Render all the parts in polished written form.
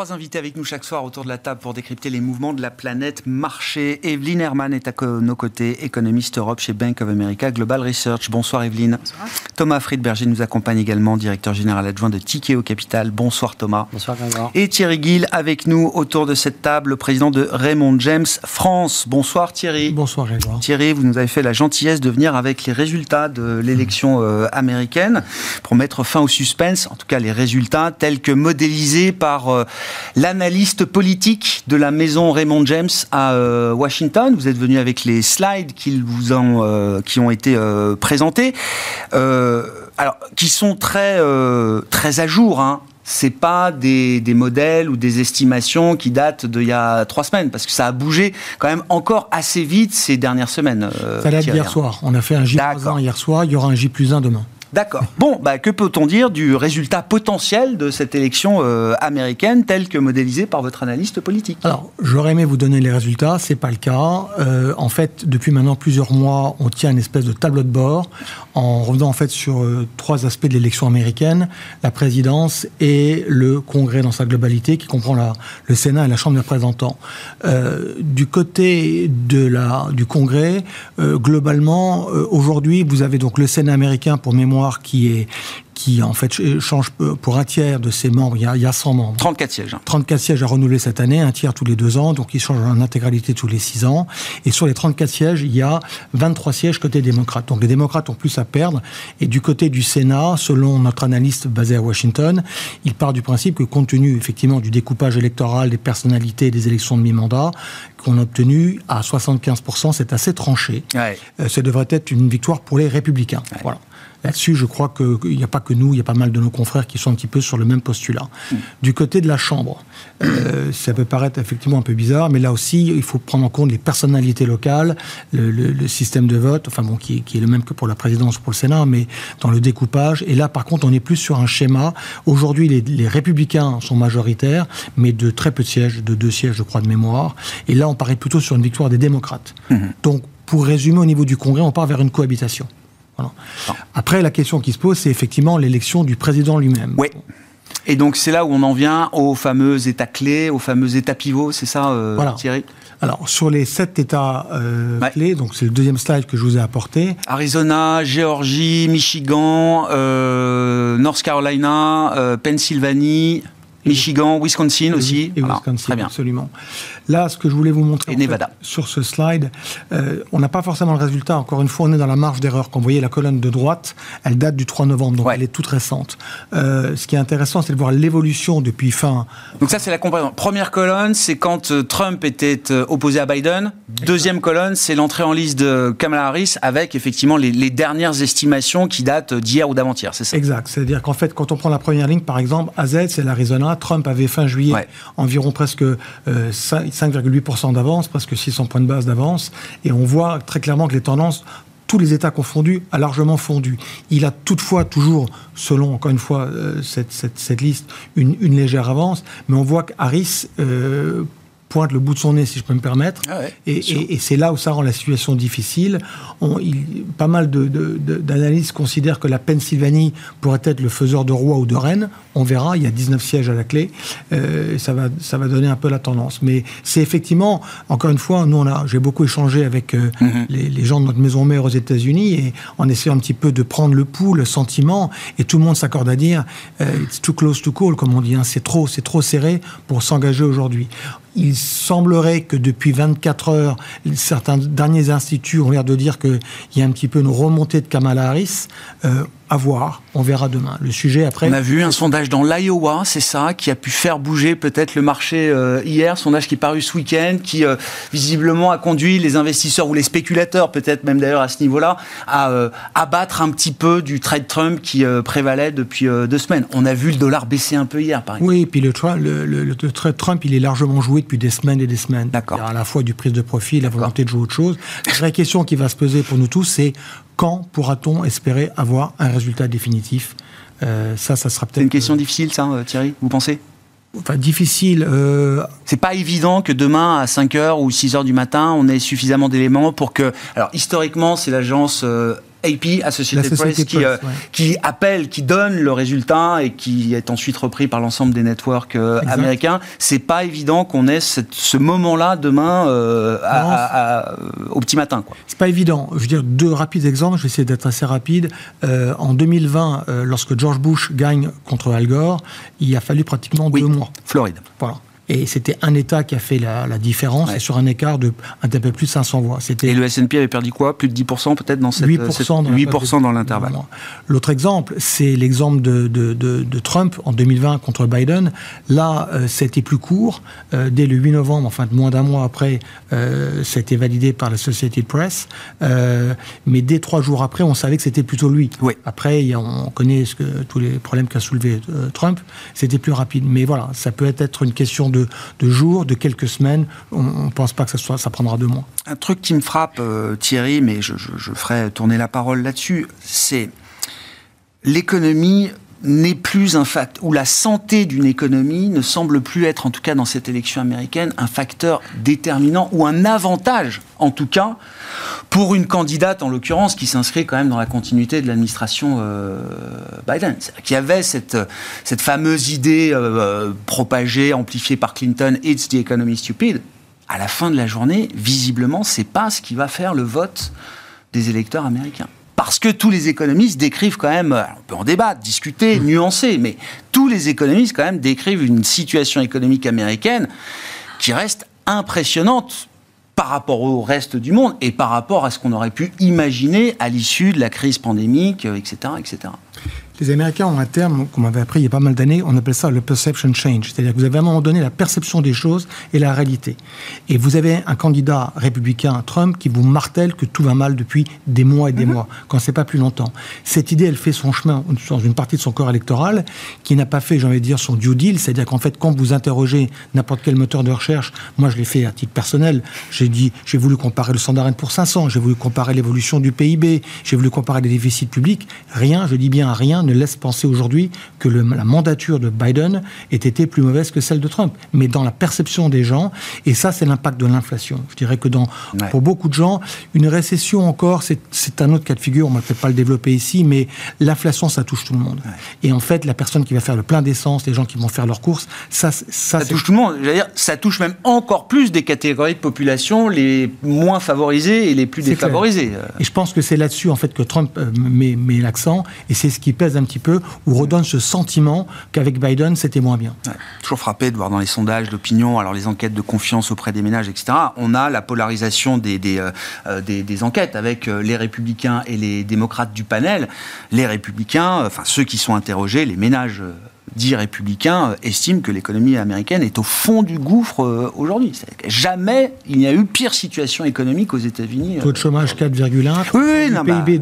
Trois invités avec nous chaque soir autour de la table pour décrypter les mouvements de la planète marché. Evelyne Hermann est à nos côtés, économiste Europe chez Bank of America Global Research. Bonsoir Evelyne. Bonsoir. Thomas Friedberger nous accompagne également, directeur général adjoint de Tikehau Capital. Bonsoir Thomas. Bonsoir Grégoire. Et Thierry Gill avec nous autour de cette table, le président de Raymond James France. Bonsoir Thierry. Bonsoir Grégoire. Thierry, vous nous avez fait la gentillesse de venir avec les résultats de l'élection américaine pour mettre fin au suspense, en tout cas les résultats tels que modélisés par l'analyste politique de la maison Raymond James à Washington. Vous êtes venu avec les slides qui ont été présentés, alors qui sont très à jour, hein. C'est pas des modèles ou des estimations qui datent d'il y a 3 semaines, parce que ça a bougé quand même encore assez vite ces dernières semaines. Ça date d'hier soir. On a fait un J+1 hier soir, il y aura un J+1 demain. D'accord. Bon, que peut-on dire du résultat potentiel de cette élection américaine tel que modélisé par votre analyste politique ? Alors, j'aurais aimé vous donner les résultats, c'est pas le cas. En fait, depuis maintenant plusieurs mois, on tient une espèce de tableau de bord en revenant en fait sur 3 aspects de l'élection américaine, la présidence et le Congrès dans sa globalité, qui comprend le Sénat et la Chambre des représentants. Du côté du Congrès, globalement, aujourd'hui, vous avez donc le Sénat américain, pour mémoire, qui en fait change pour un tiers de ses membres. Il y a 100 membres. 34 sièges. 34 sièges à renouveler cette année, un tiers tous les 2 ans, donc il change en intégralité tous les 6 ans. Et sur les 34 sièges, il y a 23 sièges côté démocrate. Donc les démocrates ont plus à perdre. Et du côté du Sénat, selon notre analyste basé à Washington, il part du principe que compte tenu effectivement du découpage électoral, des personnalités et des élections de mi-mandat, qu'on a obtenu à 75%, c'est assez tranché. Ouais. Ça devrait être une victoire pour les Républicains. Ouais. Voilà. Là-dessus, je crois qu'il n'y a pas que nous, il y a pas mal de nos confrères qui sont un petit peu sur le même postulat. Du côté de la Chambre, ça peut paraître effectivement un peu bizarre, mais là aussi, il faut prendre en compte les personnalités locales, le système de vote, enfin bon, qui est le même que pour la présidence ou pour le Sénat, mais dans le découpage. Et là, par contre, on est plus sur un schéma. Aujourd'hui, les républicains sont majoritaires, mais de très peu de sièges, de 2 sièges, je crois, de mémoire. Et là, on paraît plutôt sur une victoire des démocrates. Donc, pour résumer, au niveau du Congrès, on part vers une cohabitation. Voilà. Après, la question qui se pose, c'est effectivement l'élection du président lui-même. Oui. Et donc, c'est là où on en vient aux fameux États clés, aux fameux États pivots, c'est ça, voilà. Thierry ? Alors, sur les 7 États clés, donc c'est le deuxième slide que je vous ai apporté. Arizona, Géorgie, Michigan, North Carolina, Pennsylvanie... Michigan, Wisconsin aussi. Et Wisconsin, très bien. Absolument. Là, ce que je voulais vous montrer sur ce slide, on n'a pas forcément le résultat. Encore une fois, on est dans la marge d'erreur. Quand vous voyez la colonne de droite, elle date du 3 novembre, donc elle est toute récente. Ce qui est intéressant, c'est de voir l'évolution depuis fin... Donc ça, c'est la comparaison. Première colonne, c'est quand Trump était opposé à Biden. Deuxième colonne, c'est l'entrée en liste de Kamala Harris avec effectivement les dernières estimations qui datent d'hier ou d'avant-hier, c'est ça ? Exact. C'est-à-dire qu'en fait, quand on prend la première ligne, par exemple, AZ, c'est l'Arizona. Trump avait fin juillet environ presque 5,8% d'avance, presque 600 points de base d'avance. Et on voit très clairement que les tendances, tous les États confondus, a largement fondu. Il a toutefois toujours, selon encore une fois cette liste, une légère avance. Mais on voit qu'Harris pointe le bout de son nez, si je peux me permettre. Et c'est là où ça rend la situation difficile. Pas mal d'analystes considèrent que la Pennsylvanie pourrait être le faiseur de roi ou de reine. On verra, il y a 19 sièges à la clé. Ça va donner un peu la tendance. Mais c'est effectivement, encore une fois, j'ai beaucoup échangé avec les gens de notre maison mère aux États-Unis, et en essayant un petit peu de prendre le pouls, le sentiment, et tout le monde s'accorde à dire it's too close to call, comme on dit, hein, c'est trop serré pour s'engager aujourd'hui. Il semblerait que depuis 24 heures, certains derniers instituts ont l'air de dire qu'il y a un petit peu une remontée de Kamala Harris. À voir, on verra demain. Le sujet après... On a vu un sondage dans l'Iowa, c'est ça, qui a pu faire bouger peut-être le marché hier, sondage qui est paru ce week-end, qui visiblement a conduit les investisseurs ou les spéculateurs, peut-être même d'ailleurs à ce niveau-là, à abattre un petit peu du trade Trump qui prévalait depuis 2 semaines. On a vu le dollar baisser un peu hier, par exemple. Oui, et puis le trade Trump, il est largement joué depuis des semaines et des semaines. D'accord. Il y a à la fois du prise de profit, la volonté de jouer autre chose. La vraie question qui va se poser pour nous tous, c'est quand pourra-t-on espérer avoir un résultat définitif ? Ça sera peut-être... C'est une question difficile, ça, Thierry, vous pensez ? Enfin, difficile. C'est pas évident que demain, à 5h ou 6h du matin, on ait suffisamment d'éléments pour que... Alors, historiquement, c'est l'agence AP, Associated Press, qui appelle, qui donne le résultat et qui est ensuite repris par l'ensemble des networks américains. C'est pas évident qu'on ait ce moment-là demain au petit matin, quoi. C'est pas évident. Je veux dire, 2 rapides exemples, je vais essayer d'être assez rapide. En 2020, lorsque George Bush gagne contre Al Gore, il a fallu pratiquement 2 mois. Floride. Voilà. Et c'était un État qui a fait la différence, et sur un écart d'un peu plus de 500 voix. Et le S&P avait perdu quoi ? Plus de 10% peut-être dans cette... 8% dans l'intervalle. L'autre exemple, c'est l'exemple de Trump en 2020 contre Biden. Là, c'était plus court. Dès le 8 novembre, enfin moins d'un mois après, ça a été validé par la Associated Press. Mais dès 3 jours après, on savait que c'était plutôt lui. Oui. Après, on connaît tous les problèmes qu'a soulevé Trump. C'était plus rapide. Mais voilà, ça peut être une question de jours, de quelques semaines. On ne pense pas que ça prendra 2 mois. Un truc qui me frappe, Thierry, mais je ferai tourner la parole là-dessus, c'est l'économie n'est plus un facteur, ou la santé d'une économie ne semble plus être, en tout cas dans cette élection américaine, un facteur déterminant ou un avantage, en tout cas, pour une candidate, en l'occurrence, qui s'inscrit quand même dans la continuité de l'administration Biden. C'est-à-dire qu'il y avait cette fameuse idée propagée, amplifiée par Clinton, « It's the economy stupid ». À la fin de la journée, visiblement, c'est pas ce qui va faire le vote des électeurs américains. Parce que tous les économistes décrivent quand même, on peut en débattre, discuter, nuancer, mais tous les économistes quand même décrivent une situation économique américaine qui reste impressionnante par rapport au reste du monde et par rapport à ce qu'on aurait pu imaginer à l'issue de la crise pandémique, etc., etc. Les Américains ont un terme qu'on m'avait appris il y a pas mal d'années, on appelle ça le perception change. C'est-à-dire que vous avez à un moment donné la perception des choses et la réalité. Et vous avez un candidat républicain, Trump, qui vous martèle que tout va mal depuis des mois et des mois, quand c'est pas plus longtemps. Cette idée, elle fait son chemin dans une partie de son corps électoral, qui n'a pas fait, j'ai envie de dire, son due deal. C'est-à-dire qu'en fait, quand vous interrogez n'importe quel moteur de recherche, moi je l'ai fait à titre personnel, j'ai voulu comparer le Standard & Poor's 500, j'ai voulu comparer l'évolution du PIB, j'ai voulu comparer les déficits publics. Rien, je dis bien rien, ne laisse penser aujourd'hui que la mandature de Biden ait été plus mauvaise que celle de Trump. Mais dans la perception des gens, et ça, c'est l'impact de l'inflation. Je dirais que pour beaucoup de gens, une récession encore, c'est un autre cas de figure, on ne va peut-être pas le développer ici, mais l'inflation, ça touche tout le monde. Ouais. Et en fait, la personne qui va faire le plein d'essence, les gens qui vont faire leurs courses, ça touche tout le monde. J'allais dire, ça touche même encore plus des catégories de population les moins favorisées et les plus défavorisées. Et je pense que c'est là-dessus, en fait, que Trump met l'accent, et c'est ce qui pèse un petit peu, ou redonne ce sentiment qu'avec Biden, c'était moins bien. Ouais. Toujours frappé de voir dans les sondages d'opinion, alors les enquêtes de confiance auprès des ménages, etc., on a la polarisation des enquêtes avec les républicains et les démocrates du panel. Les républicains, enfin ceux qui sont interrogés, les ménages dits républicains, estiment que l'économie américaine est au fond du gouffre aujourd'hui. Jamais il n'y a eu pire situation économique aux États-Unis. Taux de chômage 4,1, PIB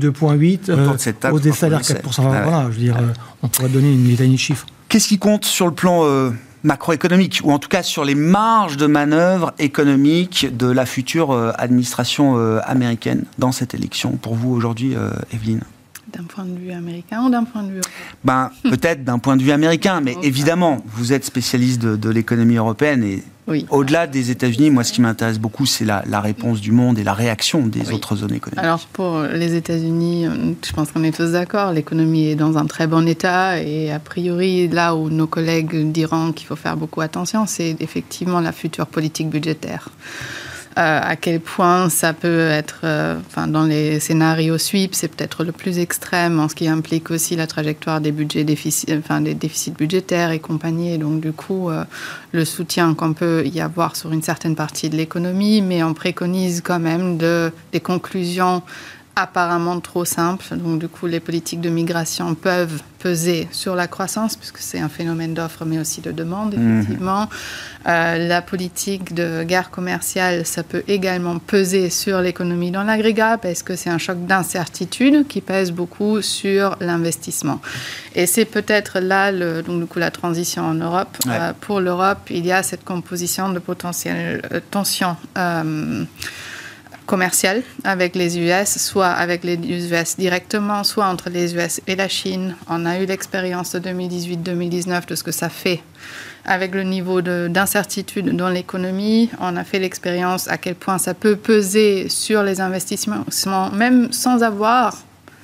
2,8, hausse des salaires 4%. Voilà, je veux dire, on pourrait donner une litanie de chiffres. Qu'est-ce qui compte sur le plan macroéconomique, ou en tout cas sur les marges de manœuvre économiques de la future administration américaine dans cette élection, pour vous aujourd'hui, Evelyne ? D'un point de vue américain ou d'un point de vue européen ? Peut-être d'un point de vue américain, mais évidemment, vous êtes spécialiste de l'économie européenne et au-delà des États-Unis, moi, ce qui m'intéresse beaucoup, c'est la réponse du monde et la réaction des autres zones économiques. Alors, pour les États-Unis, je pense qu'on est tous d'accord, l'économie est dans un très bon état et a priori, là où nos collègues diront qu'il faut faire beaucoup attention, c'est effectivement la future politique budgétaire. À quel point ça peut être, dans les scénarios sweep, c'est peut-être le plus extrême en ce qui implique aussi la trajectoire des budgets des déficits budgétaires et compagnie. Et donc du coup, le soutien qu'on peut y avoir sur une certaine partie de l'économie, mais on préconise quand même des conclusions apparemment trop simple. Donc, du coup, les politiques de migration peuvent peser sur la croissance, puisque c'est un phénomène d'offre, mais aussi de demande, effectivement. La politique de guerre commerciale, ça peut également peser sur l'économie dans l'agrégat, parce que c'est un choc d'incertitude qui pèse beaucoup sur l'investissement. Et c'est peut-être là, donc, du coup, la transition en Europe. Pour l'Europe, il y a cette composition de potentielles tensions commerciale avec les US, soit avec les US directement, soit entre les US et la Chine. On a eu l'expérience de 2018-2019 de ce que ça fait avec le niveau d'incertitude dans l'économie. On a fait l'expérience à quel point ça peut peser sur les investissements, même sans avoir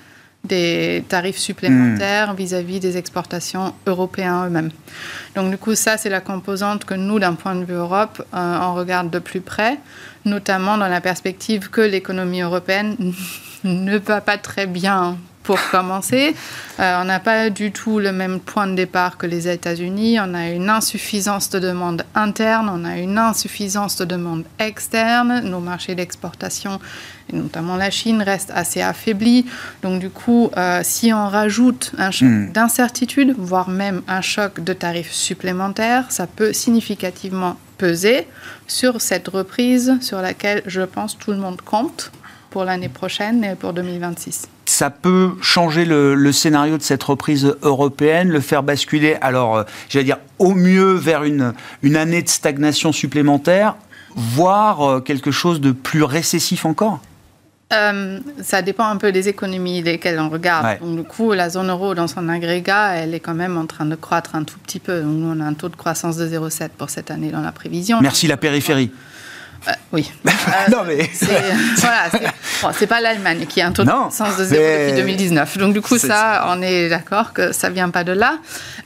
des tarifs supplémentaires vis-à-vis des exportations européennes eux-mêmes. Donc du coup, ça, c'est la composante que nous, d'un point de vue Europe, on regarde de plus près, notamment dans la perspective que l'économie européenne ne va pas très bien. Pour commencer, on n'a pas du tout le même point de départ que les États-Unis. On a une insuffisance de demande interne, on a une insuffisance de demande externe. Nos marchés d'exportation, et notamment la Chine, restent assez affaiblis. Donc du coup, si on rajoute un choc d'incertitude, voire même un choc de tarifs supplémentaires, ça peut significativement peser sur cette reprise sur laquelle, je pense, tout le monde compte pour l'année prochaine et pour 2026. Ça peut changer le scénario de cette reprise européenne, le faire basculer, alors, j'allais dire, au mieux vers une année de stagnation supplémentaire, voire quelque chose de plus récessif encore ? Ça dépend un peu des économies lesquelles on regarde. Ouais. Donc, du coup, la zone euro, dans son agrégat, elle est quand même en train de croître un tout petit peu. Donc, nous, on a un taux de croissance de 0,7 pour cette année dans la prévision. Merci la périphérie. Oui. Non, mais... C'est pas l'Allemagne qui a un taux de croissance de 0 depuis 2019. Donc, du coup, on est d'accord que ça vient pas de là.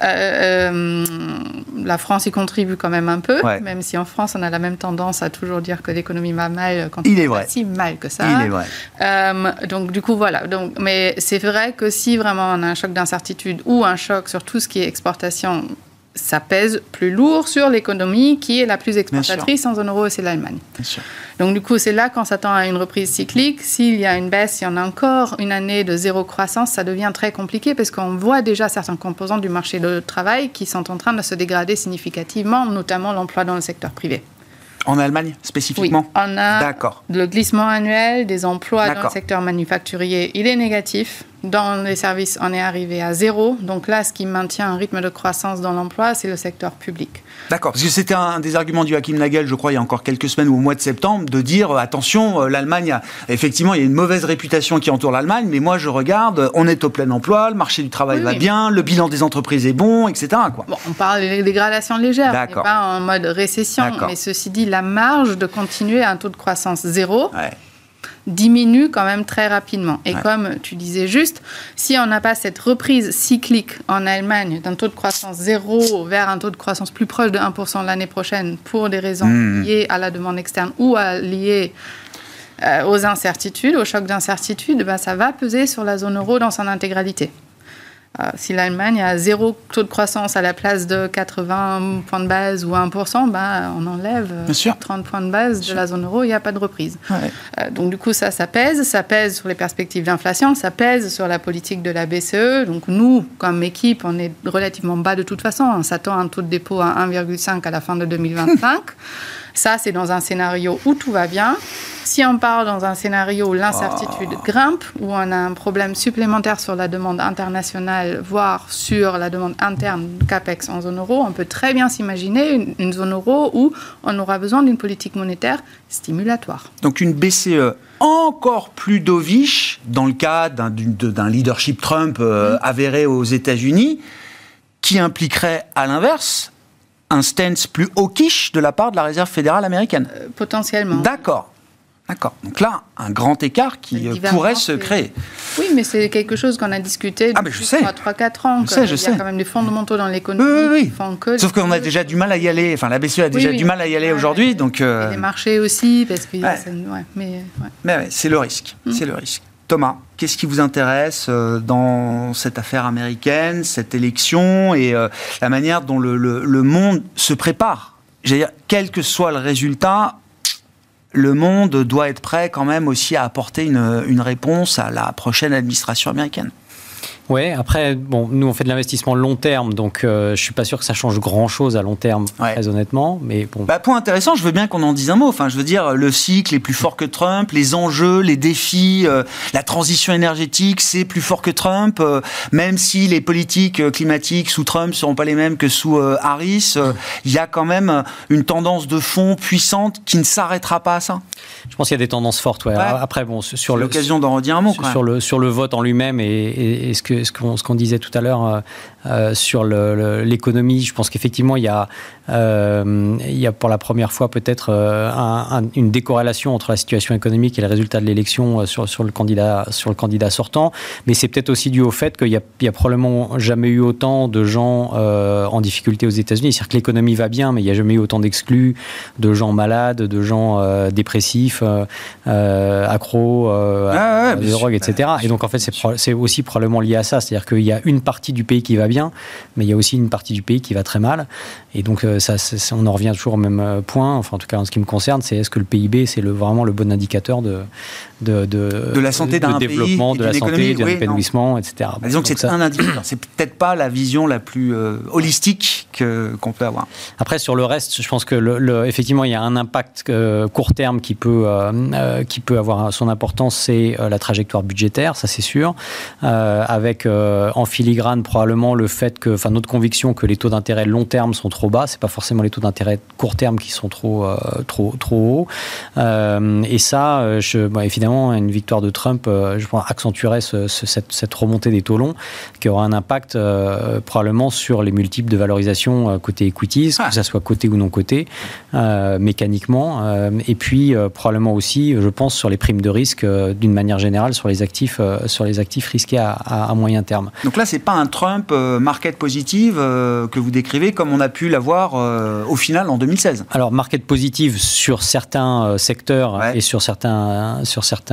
La France y contribue quand même un peu, même si en France, on a la même tendance à toujours dire que l'économie va mal quand il est pas si mal que ça. Il est vrai. Donc, du coup, voilà. Donc, mais c'est vrai que si vraiment on a un choc d'incertitude ou un choc sur tout ce qui est exportation, ça pèse plus lourd sur l'économie qui est la plus exportatrice en zone euro, c'est l'Allemagne. Donc du coup, c'est là qu'on s'attend à une reprise cyclique. S'il y a une baisse, s'il y en a encore une année de zéro croissance, ça devient très compliqué parce qu'on voit déjà certains composants du marché du travail qui sont en train de se dégrader significativement, notamment l'emploi dans le secteur privé. En Allemagne, spécifiquement ? Oui, on a le glissement annuel des emplois dans le secteur manufacturier, il est négatif. Dans les services, on est arrivé à 0. Donc là, ce qui maintient un rythme de croissance dans l'emploi, c'est le secteur public. D'accord, parce que c'était un des arguments de Joachim Nagel, je crois, il y a encore quelques semaines ou au mois de septembre, de dire, attention, l'Allemagne, effectivement, il y a une mauvaise réputation qui entoure l'Allemagne, mais moi, je regarde, on est au plein emploi, le marché du travail va bien, le bilan des entreprises est bon, etc. Quoi. Bon, on parle de dégradation légère, on n'est pas en mode récession, mais ceci dit, la marge de continuer à un taux de croissance 0... diminue quand même très rapidement. Et comme tu disais juste, si on n'a pas cette reprise cyclique en Allemagne d'un taux de croissance 0 vers un taux de croissance plus proche de 1% l'année prochaine pour des raisons liées à la demande externe ou liées aux incertitudes, au choc d'incertitude, ça va peser sur la zone euro dans son intégralité. Si l'Allemagne a 0 taux de croissance à la place de 80 points de base ou 1%, on enlève 30 points de base de la zone euro, il n'y a pas de reprise. Donc du coup, ça pèse sur les perspectives d'inflation, ça pèse sur la politique de la BCE. Donc nous, comme équipe, on est relativement bas de toute façon. On s'attend à un taux de dépôt à 1,5 à la fin de 2025. Ça, c'est dans un scénario où tout va bien. Si on part dans un scénario où l'incertitude grimpe, où on a un problème supplémentaire sur la demande internationale, voire sur la demande interne CAPEX en zone euro, on peut très bien s'imaginer une zone euro où on aura besoin d'une politique monétaire stimulatoire. Donc une BCE encore plus dovish, dans le cas d'un leadership Trump avéré aux États-Unis, qui impliquerait à l'inverse un stance plus hawkish de la part de la Réserve fédérale américaine. Potentiellement. D'accord. Donc là, un grand écart qui pourrait se créer. Oui, mais c'est quelque chose qu'on a discuté depuis 3-4 ans. Il y a quand même des fondamentaux dans l'économie qui font que... Sauf qu'on a déjà du mal à y aller. Enfin, la BCE a déjà du mal à y aller aujourd'hui. Donc, les marchés aussi, parce que... Mais c'est le risque. C'est le risque. Thomas, qu'est-ce qui vous intéresse dans cette affaire américaine, cette élection et la manière dont le monde se prépare ? J'allais dire, quel que soit le résultat, le monde doit être prêt quand même aussi à apporter une réponse à la prochaine administration américaine. Ouais, après, nous on fait de l'investissement long terme, donc je suis pas sûr que ça change grand-chose à long terme, très honnêtement. Mais bon. Point intéressant, je veux bien qu'on en dise un mot. Enfin, je veux dire, le cycle est plus fort que Trump, les enjeux, les défis, la transition énergétique, c'est plus fort que Trump. Même si les politiques climatiques sous Trump seront pas les mêmes que sous Harris, il y a quand même une tendance de fond puissante qui ne s'arrêtera pas à ça. Je pense qu'il y a des tendances fortes. Après, sur l'occasion d'en redire un mot. Sur le vote en lui-même et ce que ce qu'on disait tout à l'heure sur l'économie. Je pense qu'effectivement, il y a pour la première fois peut-être une décorrélation entre la situation économique et le résultat de l'élection sur le candidat sortant. Mais c'est peut-être aussi dû au fait qu'il y a probablement jamais eu autant de gens en difficulté aux États-Unis. C'est-à-dire que l'économie va bien, mais il n'y a jamais eu autant d'exclus, de gens malades, de gens dépressifs, accros à des drogues, etc. Et donc en fait, c'est aussi probablement lié à ça. C'est-à-dire qu'il y a une partie du pays qui va bien, mais il y a aussi une partie du pays qui va très mal. Et donc on en revient toujours au même point, enfin en tout cas en ce qui me concerne, c'est est-ce que le PIB c'est vraiment le bon indicateur de la santé d'un développement, pays, de la santé, de l'épanouissement, etc. Disons que c'est un indicateur. C'est peut-être pas la vision la plus holistique qu'on peut avoir. Après sur le reste, je pense que effectivement il y a un impact court terme qui peut avoir son importance, c'est la trajectoire budgétaire, ça c'est sûr, avec en filigrane probablement le fait que, enfin notre conviction que les taux d'intérêt long terme sont trop bas, c'est pas forcément les taux d'intérêt court terme qui sont trop hauts. Et ça, évidemment, une victoire de Trump, je pense, accentuerait cette remontée des taux longs, qui aura un impact probablement sur les multiples de valorisation côté equities, que ça soit coté ou non coté, mécaniquement, et puis probablement aussi, je pense, sur les primes de risque d'une manière générale, sur les actifs risqués à moyen terme. Donc là, c'est pas un Trump market positive que vous décrivez comme on a pu l'avoir au final en 2016. Alors, market positive sur certains secteurs et sur certaines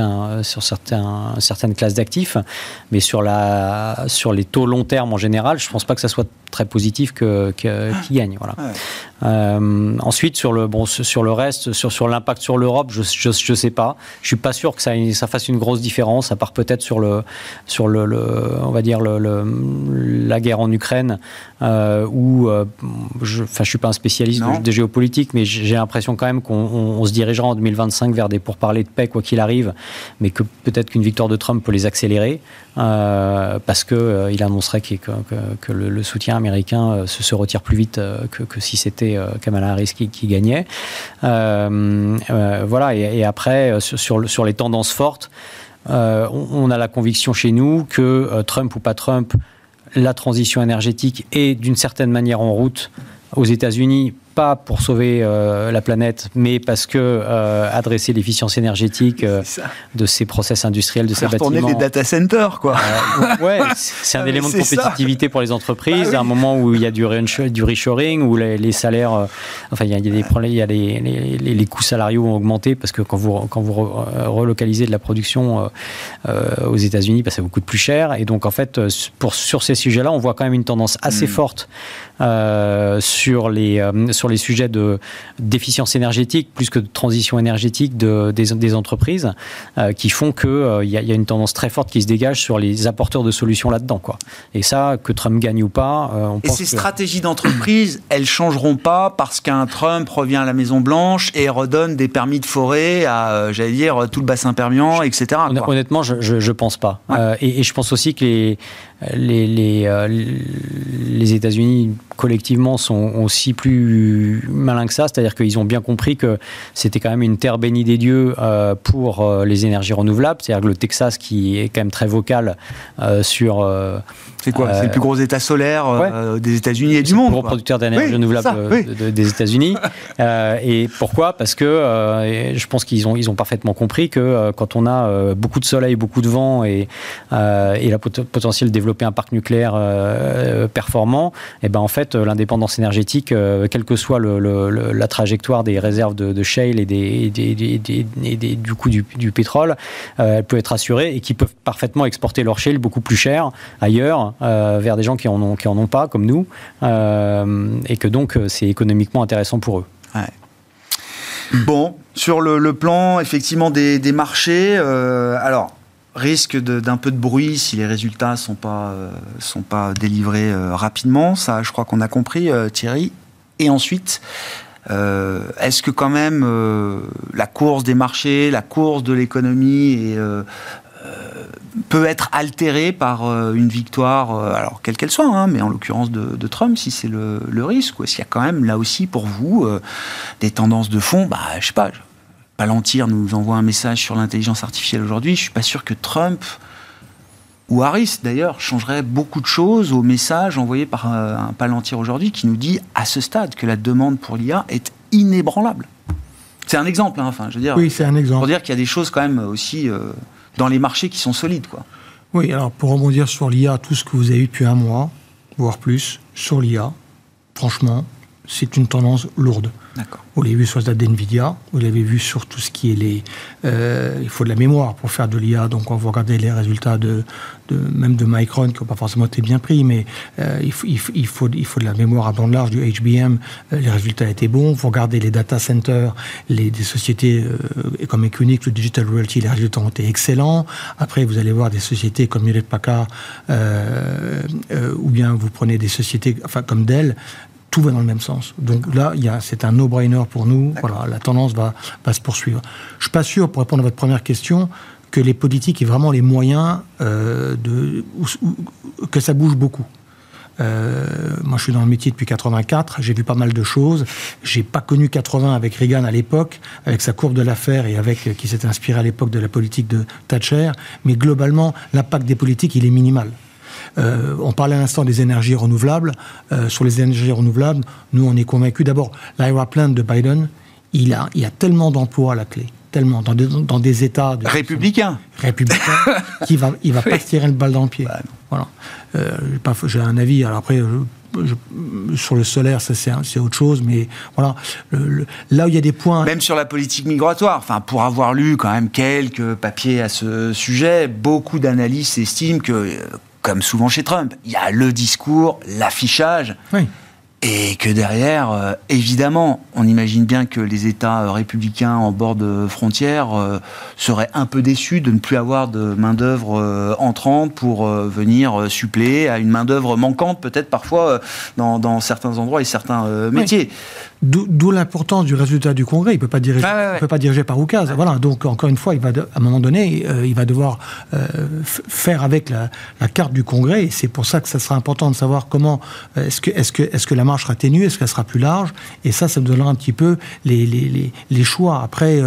classes d'actifs, mais sur les taux long terme en général, je pense pas que ça soit très positif qui gagne. Voilà. Ouais. Ensuite, sur le reste, sur l'impact sur l'Europe, je sais pas. Je suis pas sûr que ça fasse une grosse différence, à part peut-être sur on va dire la guerre en Ukraine, où je suis pas un spécialiste de géopolitique, mais j'ai l'impression quand même qu'on se dirigera en 2025 vers des pourparlers de paix quoi qu'il arrive, mais que peut-être qu'une victoire de Trump peut les accélérer, parce que il annoncerait que le soutien américain se retire plus vite que si c'était Kamala Harris qui gagnait. Voilà. Et après, sur les tendances fortes, on a la conviction chez nous que Trump ou pas Trump, la transition énergétique est d'une certaine manière en route aux États-Unis, pas pour sauver la planète, mais parce que adresser l'efficience énergétique de ces process industriels, de ces bâtiments. Retourner les data centers, quoi. Ouais, c'est un élément de compétitivité pour les entreprises. À un moment où il y a du reshoring, où les salaires, il y a des problèmes, il y a les coûts salariaux ont augmenté parce que quand vous relocalisez de la production aux États-Unis, ça vous coûte plus cher. Et donc en fait, sur ces sujets-là, on voit quand même une tendance assez forte sur les sujets d'efficience énergétique, plus que de transition énergétique des entreprises, qui font qu'il y a une tendance très forte qui se dégage sur les apporteurs de solutions là-dedans, quoi. Et ça, que Trump gagne ou pas, on pense. Et ces stratégies d'entreprise, elles ne changeront pas parce qu'un Trump revient à la Maison-Blanche et redonne des permis de forêt à, tout le bassin perméant, etc. Honnêtement, je pense pas. Ouais. Et je pense aussi que les États-Unis collectivement sont aussi plus malins que ça, c'est-à-dire qu'ils ont bien compris que c'était quand même une terre bénie des dieux pour les énergies renouvelables, c'est-à-dire que le Texas qui est quand même très vocal sur... c'est quoi c'est le plus gros état solaire des États-Unis et du monde. C'est le plus gros producteur d'énergie renouvelable des États-Unis. Et pourquoi ? Parce que je pense qu'ils ont parfaitement compris que quand on a beaucoup de soleil, beaucoup de vent et la potentiel de développer un parc nucléaire performant, et ben en fait l'indépendance énergétique, quelle que soit la trajectoire des réserves de shale et du coût du pétrole, elle peut être assurée et qui peuvent parfaitement exporter leur shale beaucoup plus cher ailleurs, vers des gens qui en ont pas comme nous, et que donc c'est économiquement intéressant pour eux. Ouais. Bon, sur le plan effectivement des marchés, alors risque d'un peu de bruit si les résultats sont pas délivrés rapidement, ça je crois qu'on a compris, Thierry. Et ensuite, est-ce que quand même la course des marchés, la course de l'économie peut être altérée par une victoire, alors quelle qu'elle soit, mais en l'occurrence de Trump, si c'est le risque, ou est-ce qu'il y a quand même là aussi pour vous des tendances de fond, je sais pas, Palantir nous envoie un message sur l'intelligence artificielle aujourd'hui, je suis pas sûr que Trump où Harris, d'ailleurs, changerait beaucoup de choses au message envoyé par un Palantir aujourd'hui qui nous dit, à ce stade, que la demande pour l'IA est inébranlable. C'est un exemple, je veux dire. Oui, c'est un exemple. Pour dire qu'il y a des choses quand même aussi dans les marchés qui sont solides, quoi. Oui, alors pour rebondir sur l'IA, tout ce que vous avez eu depuis un mois, voire plus, sur l'IA, franchement, c'est une tendance lourde. D'accord. Vous l'avez vu sur les dates d'NVIDIA, vous l'avez vu sur tout ce qui est il faut de la mémoire pour faire de l'IA, donc on va regarder les résultats même de Micron, qui n'ont pas forcément été bien pris, mais il faut de la mémoire à bande large, du HBM, les résultats étaient bons. Vous regardez les data centers, des sociétés comme Equinix ou Digital Realty, les résultats ont été excellents. Après, vous allez voir des sociétés comme Hewlett-Packard, ou bien vous prenez des sociétés comme Dell. Tout va dans le même sens. Donc là, c'est un no-brainer pour nous. Voilà, la tendance va se poursuivre. Je ne suis pas sûr, pour répondre à votre première question, que les politiques aient vraiment les moyens que ça bouge beaucoup. Moi, je suis dans le métier depuis 84. J'ai vu pas mal de choses. J'ai pas connu 80 avec Reagan à l'époque, avec sa courbe de l'affaire et qui s'est inspiré à l'époque de la politique de Thatcher. Mais globalement, l'impact des politiques, il est minimal. On parlait à l'instant des énergies renouvelables. Sur les énergies renouvelables, nous, on est convaincus. D'abord, l'IRA Plan de Biden, il y a tellement d'emplois à la clé, tellement dans des États républicains, qu'il va pas se tirer le balle dans le pied. Voilà. J'ai un avis. Alors après, sur le solaire, ça c'est autre chose, mais voilà. Là où il y a des points. Même sur la politique migratoire, pour avoir lu quand même quelques papiers à ce sujet, beaucoup d'analystes estiment que, comme souvent chez Trump, il y a le discours, l'affichage, et que derrière, évidemment, on imagine bien que les États républicains en bord de frontière seraient un peu déçus de ne plus avoir de main-d'œuvre entrante pour venir suppléer à une main-d'œuvre manquante, peut-être parfois dans certains endroits et certains métiers. D'où l'importance du résultat du Congrès. Il ne peut pas diriger par oukase. Voilà. Donc, encore une fois, à un moment donné, il va devoir faire avec la carte du Congrès. Et c'est pour ça que ça sera important de savoir comment est-ce que la marge sera ténue, est-ce qu'elle sera plus large. Et ça nous donnera un petit peu les choix. Après,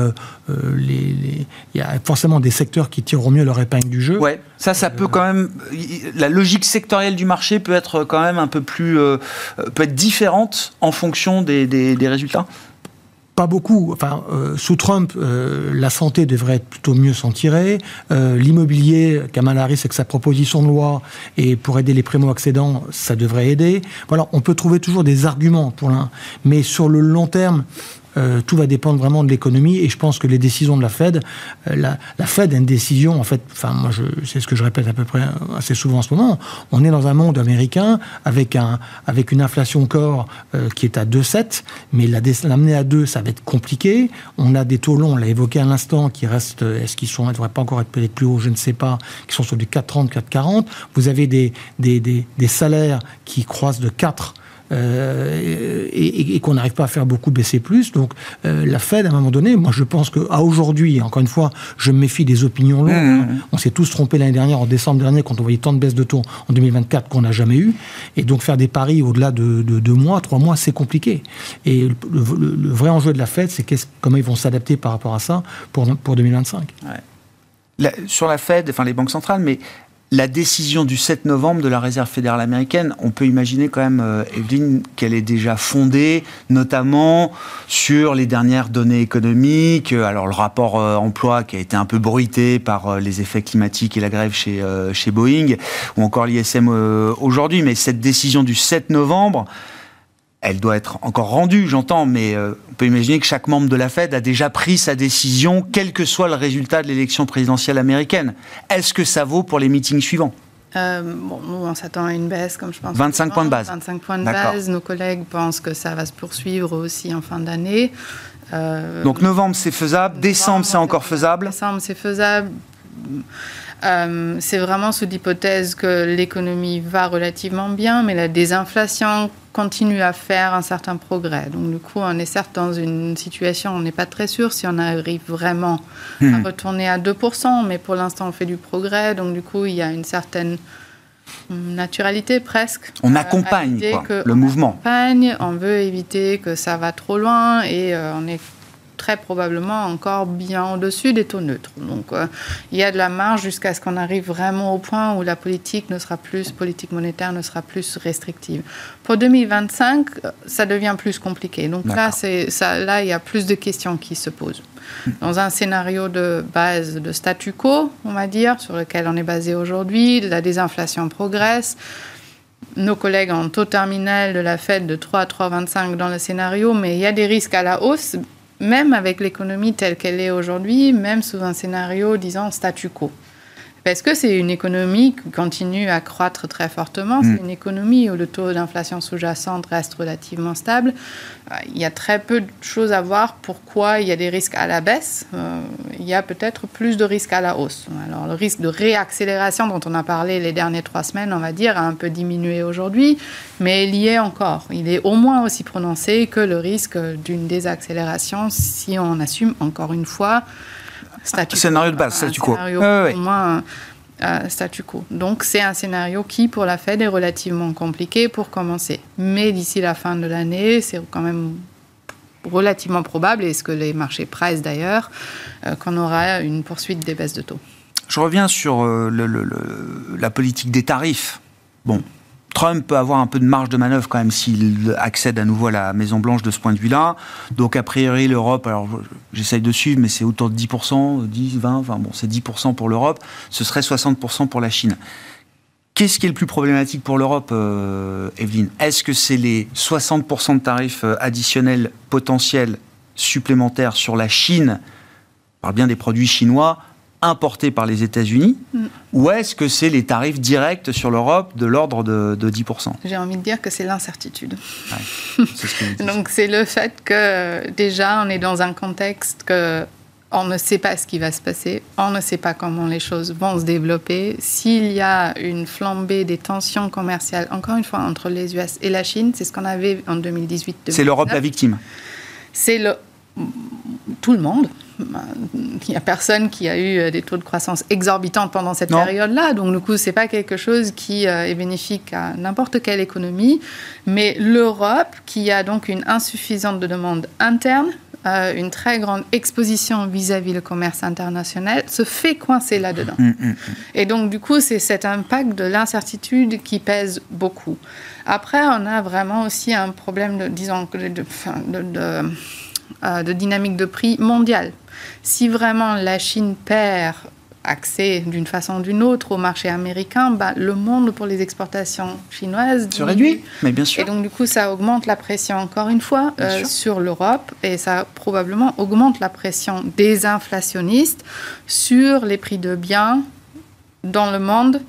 il y a forcément des secteurs qui tireront mieux leur épingle du jeu. Ouais. Ça peut quand même. La logique sectorielle du marché peut être quand même un peu plus. Peut être différente en fonction des résultats. Pas beaucoup. Sous Trump, la santé devrait être plutôt mieux s'en tirer. L'immobilier, Kamala Harris avec sa proposition de loi, et pour aider les primo-accédants, ça devrait aider. Voilà, on peut trouver toujours des arguments pour l'un. Mais sur le long terme, tout va dépendre vraiment de l'économie, et je pense que les décisions de la Fed, la Fed a une décision, en fait, moi c'est ce que je répète à peu près assez souvent en ce moment, on est dans un monde américain avec une inflation corps qui est à 2,7, mais l'amener à 2, ça va être compliqué. On a des taux longs, on l'a évoqué à l'instant, qui restent, est-ce qu'ils ne devraient pas encore être peut-être plus hauts, je ne sais pas, qui sont sur du 4,30, 4,40. Vous avez des salaires qui croissent de 4, et qu'on n'arrive pas à faire beaucoup baisser plus. Donc la Fed, à un moment donné, moi je pense qu'à aujourd'hui, encore une fois, je me méfie des opinions longues. On s'est tous trompés l'année dernière, en décembre dernier, quand on voyait tant de baisses de taux en 2024 qu'on n'a jamais eu. Et donc faire des paris au-delà de 2 mois, 3 mois, c'est compliqué. Et le vrai enjeu de la Fed, c'est comment ils vont s'adapter par rapport à ça pour 2025. Sur la Fed, les banques centrales, mais la décision du 7 novembre de la Réserve fédérale américaine, on peut imaginer quand même, Evelyne, qu'elle est déjà fondée, notamment sur les dernières données économiques. Alors le rapport emploi qui a été un peu bruité par les effets climatiques et la grève chez Boeing, ou encore l'ISM aujourd'hui. Mais cette décision du 7 novembre, elle doit être encore rendue, j'entends, mais on peut imaginer que chaque membre de la Fed a déjà pris sa décision, quel que soit le résultat de l'élection présidentielle américaine. Est-ce que ça vaut pour les meetings suivants ? Nous, on s'attend à une baisse, comme je pense. 25 points de base. 25 points de base. Nos collègues pensent que ça va se poursuivre aussi en fin d'année. Donc novembre, c'est faisable. Décembre, c'est encore faisable. Décembre, c'est faisable. C'est vraiment sous l'hypothèse que l'économie va relativement bien, mais la désinflation continue à faire un certain progrès. Donc du coup, on est certes dans une situation, on n'est pas très sûr si on arrive vraiment à retourner à 2%, mais pour l'instant, on fait du progrès. Donc du coup, il y a une certaine naturalité presque. On accompagne le mouvement. On veut éviter que ça va trop loin, et on est très probablement encore bien au-dessus des taux neutres. Donc, il y a de la marge jusqu'à ce qu'on arrive vraiment au point où la politique monétaire ne sera plus restrictive. Pour 2025, ça devient plus compliqué. Donc là, il y a plus de questions qui se posent. Dans un scénario de base de statu quo, on va dire, sur lequel on est basé aujourd'hui, la désinflation progresse. Nos collègues en taux terminal de la Fed de 3 à 3,25 dans le scénario, mais il y a des risques à la hausse, même avec l'économie telle qu'elle est aujourd'hui, même sous un scénario, disons, statu quo. Parce que c'est une économie qui continue à croître très fortement. C'est une économie où le taux d'inflation sous-jacente reste relativement stable. Il y a très peu de choses à voir pourquoi il y a des risques à la baisse. Il y a peut-être plus de risques à la hausse. Alors, le risque de réaccélération dont on a parlé les dernières 3 semaines, on va dire, a un peu diminué aujourd'hui, mais il y est encore. Il est au moins aussi prononcé que le risque d'une désaccélération si on assume, encore une fois, scénario de base, statu quo. Au moins statu quo. Donc, c'est un scénario qui, pour la Fed, est relativement compliqué pour commencer. Mais d'ici la fin de l'année, c'est quand même relativement probable, et ce que les marchés pressent d'ailleurs, qu'on aura une poursuite des baisses de taux. Je reviens sur la politique des tarifs. Bon, Trump peut avoir un peu de marge de manœuvre quand même s'il accède à nouveau à la Maison-Blanche de ce point de vue-là. Donc, a priori, l'Europe, alors j'essaye de suivre, mais c'est autour de 10%, 10, 20, enfin bon, c'est 10% pour l'Europe, ce serait 60% pour la Chine. Qu'est-ce qui est le plus problématique pour l'Europe, Evelyne ? Est-ce que c'est les 60% de tarifs additionnels potentiels supplémentaires sur la Chine, on parle bien des produits chinois, importés par les États-Unis, ou est-ce que c'est les tarifs directs sur l'Europe de l'ordre de 10%? J'ai envie de dire que c'est l'incertitude. Ouais, c'est ce que vous dites. Donc c'est le fait que déjà on est dans un contexte que on ne sait pas ce qui va se passer, on ne sait pas comment les choses vont se développer. S'il y a une flambée des tensions commerciales, encore une fois, entre les US et la Chine, c'est ce qu'on avait en 2018-2019. C'est l'Europe la victime? C'est tout le monde. Il n'y a personne qui a eu des taux de croissance exorbitants pendant cette période-là. Donc, du coup, ce n'est pas quelque chose qui est bénéfique à n'importe quelle économie. Mais l'Europe, qui a donc une insuffisante de demande interne, une très grande exposition vis-à-vis le commerce international, se fait coincer là-dedans. Et donc, du coup, c'est cet impact de l'incertitude qui pèse beaucoup. Après, on a vraiment aussi un problème de dynamique de prix mondiale. Si vraiment la Chine perd accès d'une façon ou d'une autre au marché américain, le monde pour les exportations chinoises se réduit, mais bien sûr. Et donc du coup, ça augmente la pression encore une fois sur l'Europe, et ça probablement augmente la pression des inflationnistes sur les prix de biens dans le monde.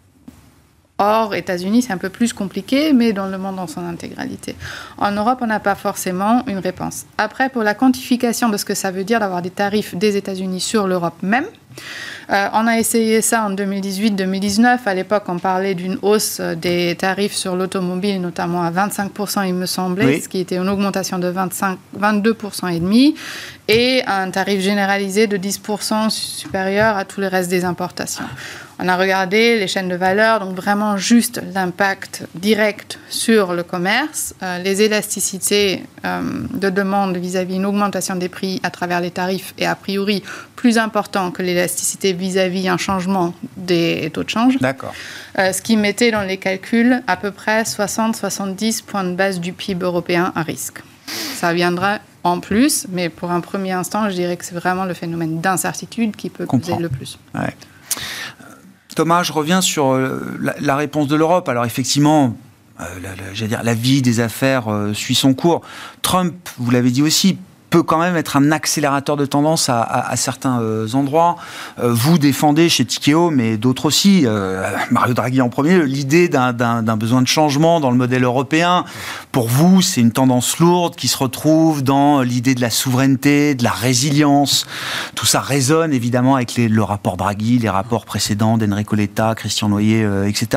Hors États-Unis, c'est un peu plus compliqué, mais dans le monde dans son intégralité. En Europe, on n'a pas forcément une réponse. Après, pour la quantification de ce que ça veut dire d'avoir des tarifs des États-Unis sur l'Europe même, on a essayé ça en 2018-2019. À l'époque, on parlait d'une hausse des tarifs sur l'automobile, notamment à 25%, il me semblait, ce qui était une augmentation de 22% et demi, et un tarif généralisé de 10% supérieur à tout le reste des importations. On a regardé les chaînes de valeur, donc vraiment juste l'impact direct sur le commerce, les élasticités de demande vis-à-vis une augmentation des prix à travers les tarifs est a priori plus important que l'élasticité vis-à-vis un changement des taux de change. D'accord. Ce qui mettait dans les calculs à peu près 60-70 points de base du PIB européen à risque. Ça viendra en plus, mais pour un premier instant, je dirais que c'est vraiment le phénomène d'incertitude qui peut peser le plus. Ouais. Thomas, je reviens sur la réponse de l'Europe. Alors effectivement, la vie des affaires suit son cours. Trump, vous l'avez dit aussi, peut quand même être un accélérateur de tendance à certains endroits. Vous défendez chez Tikehau, mais d'autres aussi, Mario Draghi en premier, l'idée d'un besoin de changement dans le modèle européen. Pour vous, c'est une tendance lourde qui se retrouve dans l'idée de la souveraineté, de la résilience. Tout ça résonne évidemment avec le rapport Draghi, les rapports précédents d'Enrico Letta, Christian Noyer, etc.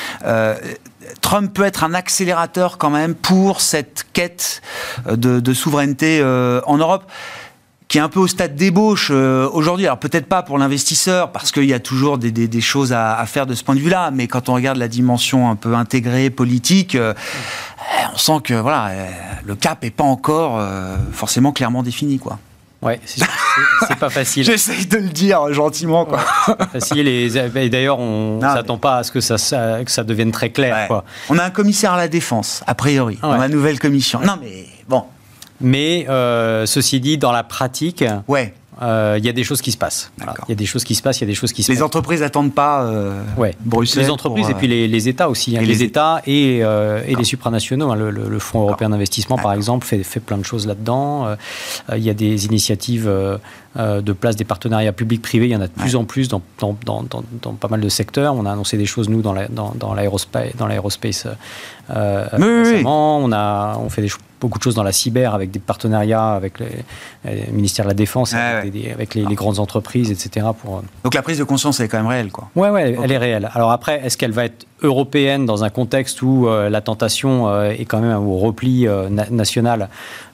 Trump peut être un accélérateur quand même pour cette quête de souveraineté en Europe, qui est un peu au stade d'ébauche aujourd'hui. Alors peut-être pas pour l'investisseur, parce qu'il y a toujours des choses à faire de ce point de vue-là, mais quand on regarde la dimension un peu intégrée, politique, on sent que le cap n'est pas encore forcément clairement défini, quoi. Ouais, c'est pas facile. J'essaye de le dire gentiment, quoi. C'est pas facile et d'ailleurs on s'attend pas à ce que ça devienne très clair, quoi. On a un commissaire à la défense, a priori, dans la nouvelle commission. Non, mais bon. Mais ceci dit, dans la pratique, ouais. Il y a des choses qui se passent. Voilà. Il y a des choses qui se passent, il y a des choses qui se passent. Les entreprises n'attendent pas Bruxelles. Les entreprises et puis les États aussi. Hein. Les États et les supranationaux. Hein. Le Fonds européen d'investissement, par exemple, fait plein de choses là-dedans. Il y a des initiatives de place des partenariats publics-privés. Il y en a de plus en plus dans pas mal de secteurs. On a annoncé des choses, nous, dans l'aérospace récemment. On fait beaucoup de choses dans la cyber avec des partenariats avec les ministères de la Défense, avec les grandes entreprises, etc. Donc la prise de conscience, elle est quand même réelle, quoi. Ouais, elle est réelle. Alors après, est-ce qu'elle va être européenne dans un contexte où la tentation est quand même au repli national?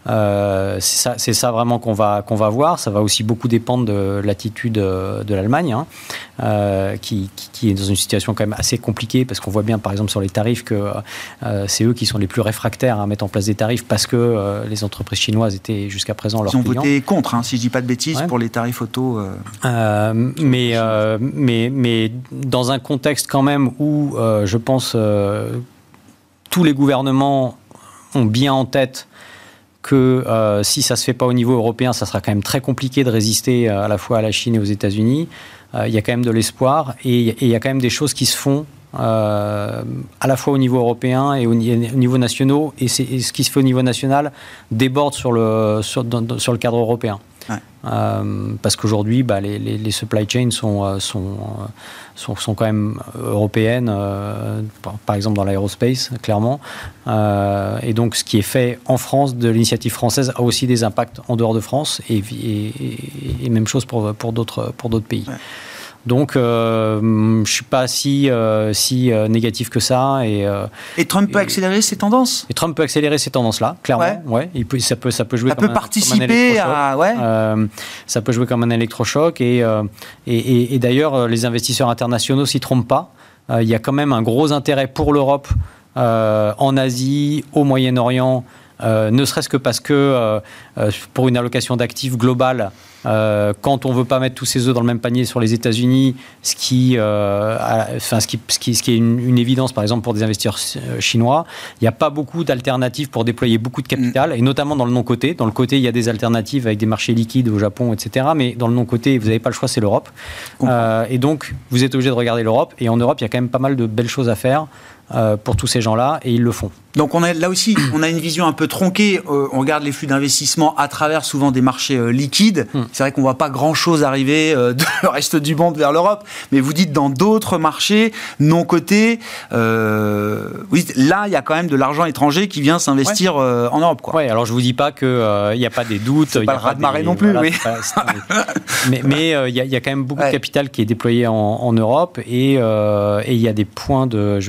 C'est ça vraiment qu'on va voir. Ça va aussi beaucoup dépendre de l'attitude de l'Allemagne, qui est dans une situation quand même assez compliquée, parce qu'on voit bien, par exemple, sur les tarifs, que c'est eux qui sont les plus réfractaires à mettre en place des tarifs, parce que les entreprises chinoises étaient jusqu'à présent leurs clients. Ils ont voté contre, si je ne dis pas de bêtises, pour les tarifs auto. Mais dans un contexte quand même où, je pense, tous les gouvernements ont bien en tête que si ça ne se fait pas au niveau européen, ça sera quand même très compliqué de résister à la fois à la Chine et aux États-Unis. Il y a quand même de l'espoir et il y a quand même des choses qui se font à la fois au niveau européen et au niveau national. Et ce qui se fait au niveau national déborde sur le cadre européen. Ouais. Parce qu'aujourd'hui, les supply chains sont quand même européennes, par exemple dans l'aérospace, clairement. Et donc, ce qui est fait en France de l'initiative française a aussi des impacts en dehors de France, et même chose pour d'autres pays. Ouais. Donc, je ne suis pas si négatif que ça. Et Trump peut accélérer ces tendances. Et Trump peut accélérer ces tendances-là, clairement. Ouais. Ça peut jouer comme participer ça peut jouer comme un électrochoc. Et d'ailleurs, les investisseurs internationaux s'y trompent pas. Il y a quand même un gros intérêt pour l'Europe en Asie, au Moyen-Orient, ne serait-ce que parce que pour une allocation d'actifs globale, quand on ne veut pas mettre tous ses œufs dans le même panier sur les États-Unis, ce qui est une évidence, par exemple, pour des investisseurs chinois, il n'y a pas beaucoup d'alternatives pour déployer beaucoup de capital, et notamment dans le non-coté. Dans le coté, il y a des alternatives avec des marchés liquides au Japon, etc. Mais dans le non-coté, vous n'avez pas le choix, c'est l'Europe. Et donc, vous êtes obligé de regarder l'Europe. Et en Europe, il y a quand même pas mal de belles choses à faire pour tous ces gens-là, et ils le font. Donc là aussi, on a une vision un peu tronquée. On regarde les flux d'investissement à travers souvent des marchés liquides. C'est vrai qu'on ne voit pas grand-chose arriver du reste du monde vers l'Europe. Mais vous dites dans d'autres marchés non cotés, oui, là, il y a quand même de l'argent étranger qui vient s'investir en Europe. Oui, alors je ne vous dis pas qu'il n'y a pas des doutes. C'est pas le raz-de-marée non plus. Voilà, oui. mais il y a quand même beaucoup de capital qui est déployé en Europe. Et il y a des points de...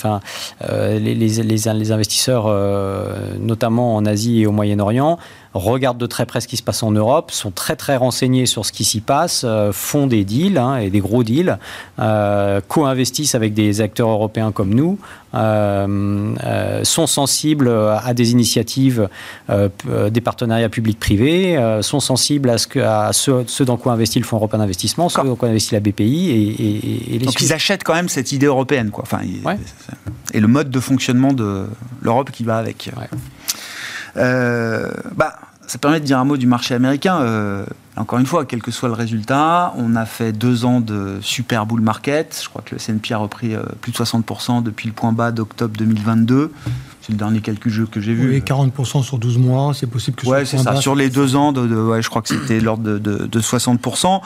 les investisseurs, notamment en Asie et au Moyen-Orient, regardent de très près ce qui se passe en Europe, sont très très renseignés sur ce qui s'y passe, font des deals, et des gros deals, co-investissent avec des acteurs européens comme nous, sont sensibles à des initiatives, des partenariats publics-privés, sont sensibles à ce dans quoi investit le Fonds européen d'investissement, ce dans quoi investit la BPI et les Donc ils achètent quand même cette idée européenne, quoi. Enfin, et le mode de fonctionnement de l'Europe qui va avec. Ça permet de dire un mot du marché américain. Encore une fois, quel que soit le résultat, on a fait 2 ans de super bull market. Je crois que le S&P a repris plus de 60% depuis le point bas d'octobre 2022. C'est le dernier calcul que j'ai vu. Oui, 40% sur 12 mois, c'est possible que... Ouais, c'est ça. Sur les 2 ans, je crois que c'était l'ordre de 60%.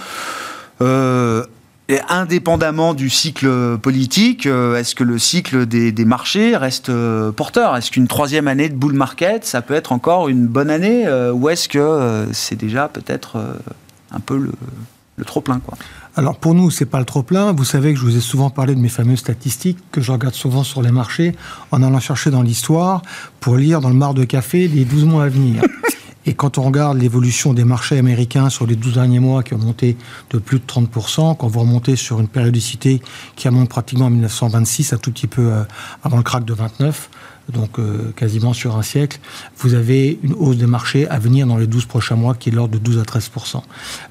Et indépendamment du cycle politique, est-ce que le cycle des marchés reste porteur? Est-ce qu'une 3e année de bull market, ça peut être encore une bonne année? Ou est-ce que c'est déjà peut-être un peu le trop-plein, quoi? Alors pour nous, c'est pas le trop-plein. Vous savez que je vous ai souvent parlé de mes fameuses statistiques que je regarde souvent sur les marchés en allant chercher dans l'histoire pour lire dans le marc de café les 12 mois à venir. Et quand on regarde l'évolution des marchés américains sur les 12 derniers mois qui ont monté de plus de 30%, quand vous remontez sur une périodicité qui remonte pratiquement en 1926, un tout petit peu avant le krach de 29, donc quasiment sur un siècle, vous avez une hausse des marchés à venir dans les 12 prochains mois qui est de l'ordre de 12 à 13%.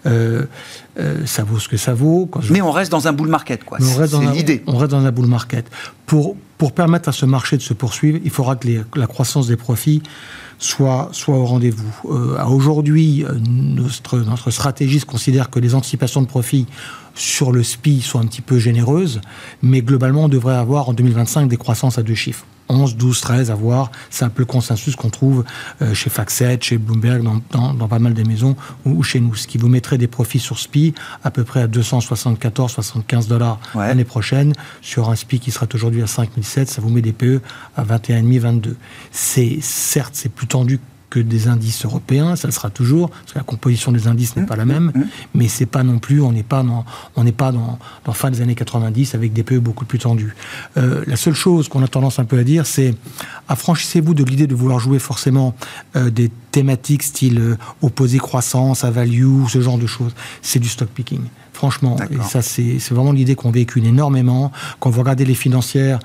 Ça vaut ce que ça vaut. Mais on reste dans un bull market, quoi. C'est l'idée. On reste dans un bull market. Pour permettre à ce marché de se poursuivre, il faudra que la croissance des profits soit au rendez-vous. Aujourd'hui, notre stratégiste considère que les anticipations de profits sur le SPI sont un petit peu généreuses, mais globalement, on devrait avoir en 2025 des croissances à 2 chiffres. 11, 12, 13 à voir. C'est un peu le consensus qu'on trouve chez FactSet, chez Bloomberg, dans pas mal des maisons, ou chez nous. Ce qui vous mettrait des profits sur SPI à peu près à 274, 75 $ l'année prochaine. Sur un SPI qui sera aujourd'hui à 5007, ça vous met des PE à 21,5, 22. Certes, c'est plus tendu que des indices européens, ça le sera toujours, parce que la composition des indices n'est pas la même, mais c'est pas non plus, on n'est pas dans fin des années 90 avec des PE beaucoup plus tendus. La seule chose qu'on a tendance un peu à dire, c'est affranchissez-vous de l'idée de vouloir jouer forcément des thématiques style opposé croissance, à value, ce genre de choses. C'est du stock picking. Franchement, et ça c'est vraiment l'idée qu'on véhicule énormément. Quand vous regardez les financières,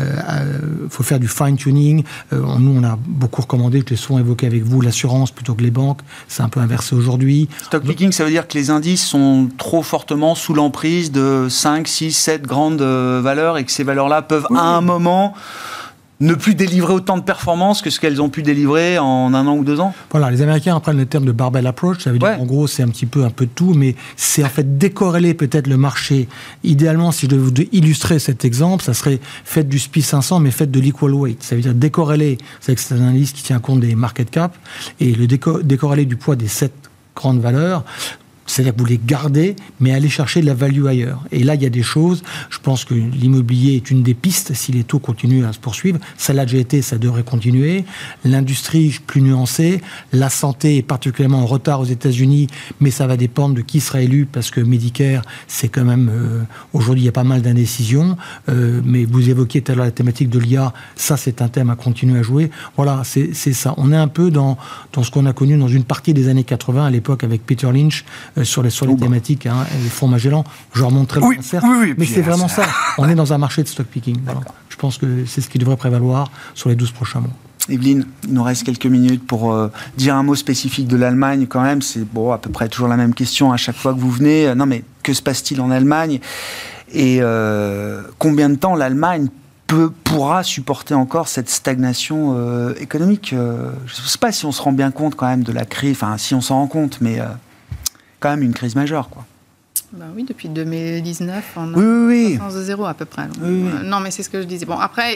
faut faire du fine-tuning. Nous, on a beaucoup recommandé, je l'ai souvent évoqué avec vous, l'assurance plutôt que les banques. C'est un peu inversé aujourd'hui. Stock picking, ça veut dire que les indices sont trop fortement sous l'emprise de 5, 6, 7 grandes valeurs et que ces valeurs-là peuvent à un moment ne plus délivrer autant de performances que ce qu'elles ont pu délivrer en 1 an ou 2 ans. Voilà, les Américains prennent le terme de barbell approach, ça veut dire en gros c'est un peu de tout, mais c'est en fait décorréler peut-être le marché. Idéalement, si je devais vous illustrer cet exemple, ça serait faites du SPI 500 mais faites de l'equal weight. Ça veut dire décorréler, c'est un analyse qui tient compte des market cap, et le décorréler du poids des 7 grandes valeurs. C'est-à-dire que vous les gardez, mais allez chercher de la value ailleurs. Et là, il y a des choses, je pense que l'immobilier est une des pistes, si les taux continuent à se poursuivre. Ça l'a déjà été, ça devrait continuer. L'industrie, plus nuancée. La santé est particulièrement en retard aux États-Unis, mais ça va dépendre de qui sera élu, parce que Medicare, c'est quand même... aujourd'hui, il y a pas mal d'indécisions. Mais vous évoquiez tout à l'heure la thématique de l'IA. Ça, c'est un thème à continuer à jouer. Voilà, c'est ça. On est un peu dans ce qu'on a connu dans une partie des années 80, à l'époque, avec Peter Lynch, sur les thématiques, les fonds Magellan. Je remonte très loin, certes, mais c'est vraiment ça. On est dans un marché de stock picking. Voilà. Je pense que c'est ce qui devrait prévaloir sur les 12 prochains mois. Evelyne, il nous reste quelques minutes pour dire un mot spécifique de l'Allemagne quand même. C'est à peu près toujours la même question à chaque fois que vous venez. Non mais que se passe-t-il en Allemagne ? Et combien de temps l'Allemagne pourra supporter encore cette stagnation économique ? Je ne sais pas si on se rend bien compte quand même de la crise, enfin si on s'en rend compte, mais... quand même une crise majeure, quoi. Oui, depuis 2019, on a une croissance de 0 à peu près. Non, mais c'est ce que je disais. Bon, après,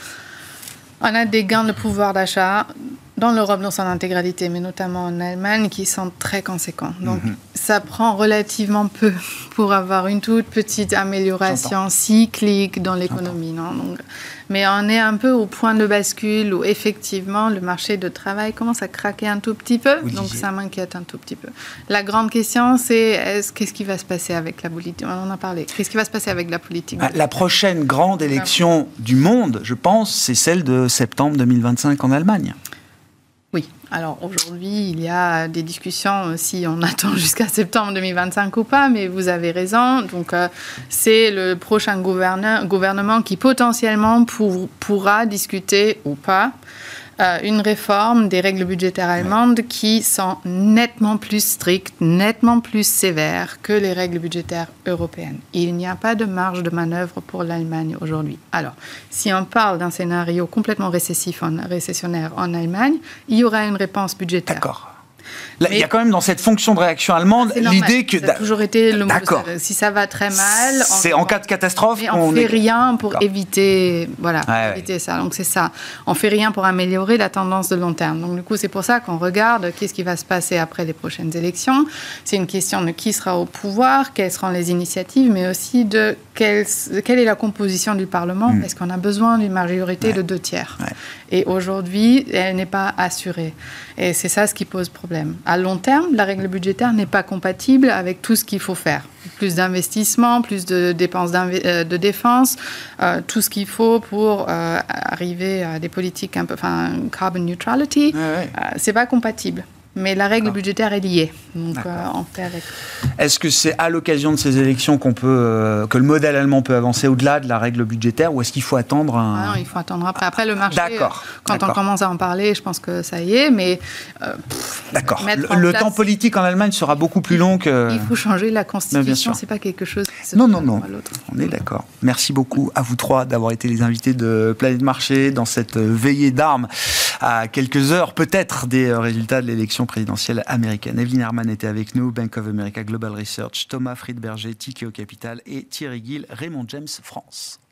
on a des gains de pouvoir d'achat dans l'Europe dans son intégralité, mais notamment en Allemagne, qui sont très conséquents. Donc, ça prend relativement peu pour avoir une toute petite amélioration cyclique dans l'économie. Non ? Donc, mais on est un peu au point de bascule où, effectivement, le marché de travail commence à craquer un tout petit peu. Donc, ça m'inquiète un tout petit peu. La grande question, c'est qu'est-ce qui va se passer avec la politique ? On en a parlé. Qu'est-ce qui va se passer avec la politique ? La prochaine grande élection du monde, je pense, c'est celle de septembre 2025 en Allemagne. Oui. Alors aujourd'hui, il y a des discussions si on attend jusqu'à septembre 2025 ou pas, mais vous avez raison. Donc c'est le prochain gouvernement qui potentiellement pourra discuter ou pas une réforme des règles budgétaires allemandes qui sont nettement plus strictes, nettement plus sévères que les règles budgétaires européennes. Il n'y a pas de marge de manœuvre pour l'Allemagne aujourd'hui. Alors, si on parle d'un scénario complètement récessionnaire en Allemagne, il y aura une réponse budgétaire. D'accord. Là, il y a quand même dans cette fonction de réaction allemande l'idée que... Ça a toujours été le mot. Si ça va très mal... C'est en cas de catastrophe... Mais on ne fait rien pour éviter... Voilà, éviter ça. Donc c'est ça. On ne fait rien pour améliorer la tendance de long terme. Donc du coup, c'est pour ça qu'on regarde qu'est-ce qui va se passer après les prochaines élections. C'est une question de qui sera au pouvoir, quelles seront les initiatives, mais aussi de quelle est la composition du Parlement. Est-ce qu'on a besoin d'une majorité de 2/3 ? Et aujourd'hui, elle n'est pas assurée. Et c'est ça ce qui pose problème. À long terme, la règle budgétaire n'est pas compatible avec tout ce qu'il faut faire. Plus d'investissement, plus de dépenses de défense, tout ce qu'il faut pour arriver à des politiques un peu, carbon neutrality, c'est pas compatible. Mais la règle budgétaire est liée. Donc, on fait avec. Est-ce que c'est à l'occasion de ces élections que le modèle allemand peut avancer au-delà de la règle budgétaire, ou est-ce qu'il faut attendre non, il faut attendre après. Après, le marché, quand on commence à en parler, je pense que ça y est, mais... D'accord. Le temps politique en Allemagne sera beaucoup plus long que... Il faut changer la Constitution, c'est pas quelque chose... Non. On est d'accord. Merci beaucoup à vous trois d'avoir été les invités de Planète Marché dans cette veillée d'armes à quelques heures, peut-être, des résultats de l'élection présidentielle américaine. Evelyne Hermann était avec nous, Bank of America Global Research, Thomas Friedberger, Tikeo Capital et Thierry Gill, Raymond James France.